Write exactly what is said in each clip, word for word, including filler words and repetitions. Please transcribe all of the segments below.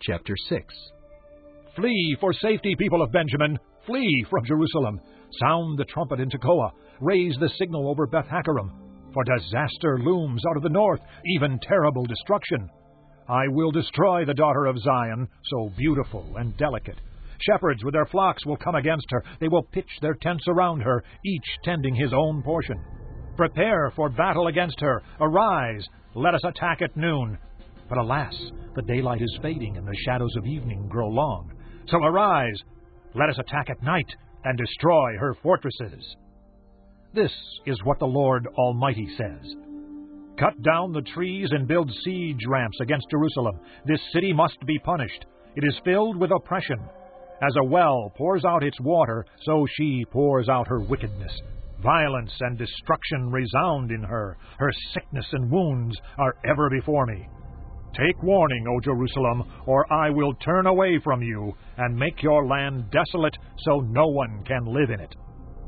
Chapter six. Flee for safety, people of Benjamin! Flee from Jerusalem! Sound the trumpet in Tekoa! Raise the signal over Beth-Haccherem! For disaster looms out of the north, even terrible destruction. I will destroy the daughter of Zion, so beautiful and delicate. Shepherds with their flocks will come against her. They will pitch their tents around her, each tending his own portion. Prepare for battle against her. Arise, let us attack at noon. But alas, the daylight is fading and the shadows of evening grow long. So arise, let us attack at night and destroy her fortresses. This is what the Lord Almighty says. Cut down the trees and build siege ramps against Jerusalem. This city must be punished. It is filled with oppression. As a well pours out its water, so she pours out her wickedness. Violence and destruction resound in her. Her sickness and wounds are ever before me. Take warning, O Jerusalem, or I will turn away from you and make your land desolate so no one can live in it.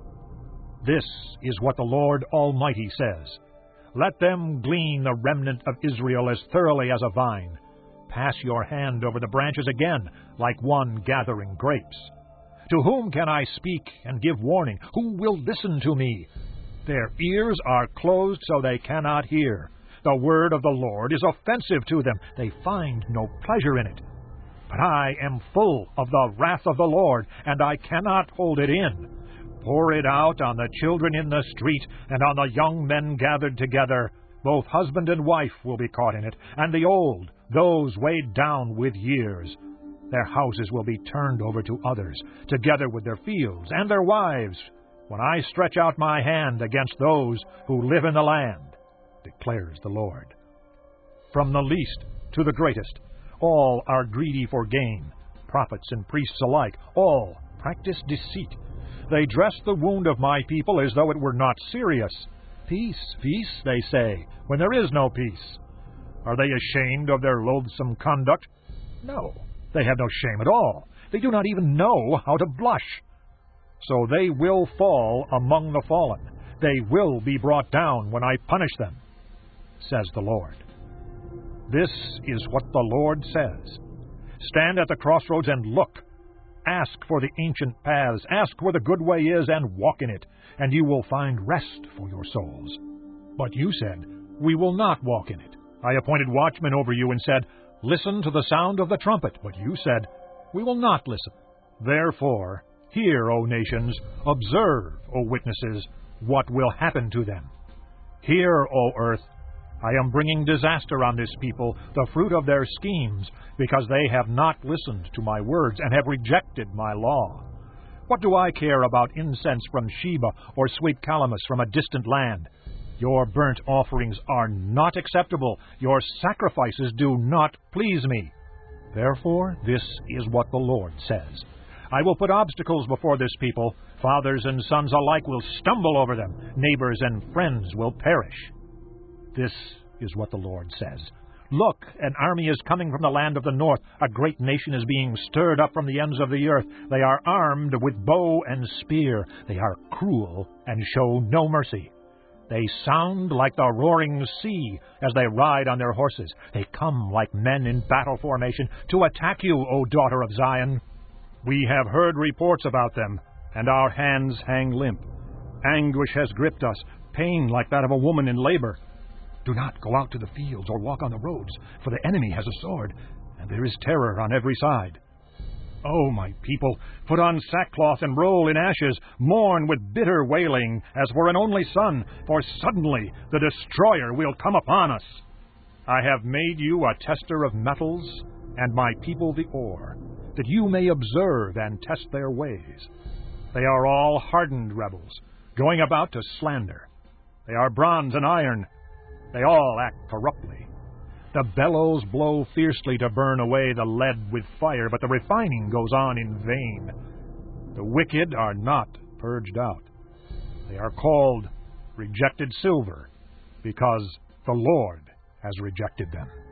This is what the Lord Almighty says. Let them glean the remnant of Israel as thoroughly as a vine. Pass your hand over the branches again, like one gathering grapes. To whom can I speak and give warning? Who will listen to me? Their ears are closed so they cannot hear. The word of the Lord is offensive to them. They find no pleasure in it. But I am full of the wrath of the Lord, and I cannot hold it in. Pour it out on the children in the street and on the young men gathered together. Both husband and wife will be caught in it, and the old, those weighed down with years. Their houses will be turned over to others, together with their fields and their wives, when I stretch out my hand against those who live in the land, declares the Lord. From the least to the greatest, all are greedy for gain. Prophets and priests alike, all practice deceit. They dress the wound of my people as though it were not serious. Peace, peace, they say, when there is no peace. Are they ashamed of their loathsome conduct? No, they have no shame at all. They do not even know how to blush. So they will fall among the fallen. They will be brought down when I punish them, says the Lord. This is what the Lord says. Stand at the crossroads and look. Ask for the ancient paths. Ask where the good way is and walk in it, and you will find rest for your souls. But you said, we will not walk in it. I appointed watchmen over you and said, listen to the sound of the trumpet. But you said, we will not listen. Therefore, hear, O nations, observe, O witnesses, what will happen to them. Hear, O earth, I am bringing disaster on this people, the fruit of their schemes, because they have not listened to my words and have rejected my law. What do I care about incense from Sheba or sweet calamus from a distant land? Your burnt offerings are not acceptable. Your sacrifices do not please me. Therefore, this is what the Lord says. I will put obstacles before this people. Fathers and sons alike will stumble over them. Neighbors and friends will perish. This is what the Lord says. Look, an army is coming from the land of the north. A great nation is being stirred up from the ends of the earth. They are armed with bow and spear. They are cruel and show no mercy. They sound like the roaring sea as they ride on their horses. They come like men in battle formation to attack you, O daughter of Zion. We have heard reports about them, and our hands hang limp. Anguish has gripped us, pain like that of a woman in labor. Do not go out to the fields or walk on the roads, for the enemy has a sword, and there is terror on every side. O my people, put on sackcloth and roll in ashes, mourn with bitter wailing, as for an only son, for suddenly the destroyer will come upon us. I have made you a tester of metals, and my people the ore, that you may observe and test their ways. They are all hardened rebels, going about to slander. They are bronze and iron. They all act corruptly. The bellows blow fiercely to burn away the lead with fire, but the refining goes on in vain. The wicked are not purged out. They are called rejected silver, because the Lord has rejected them.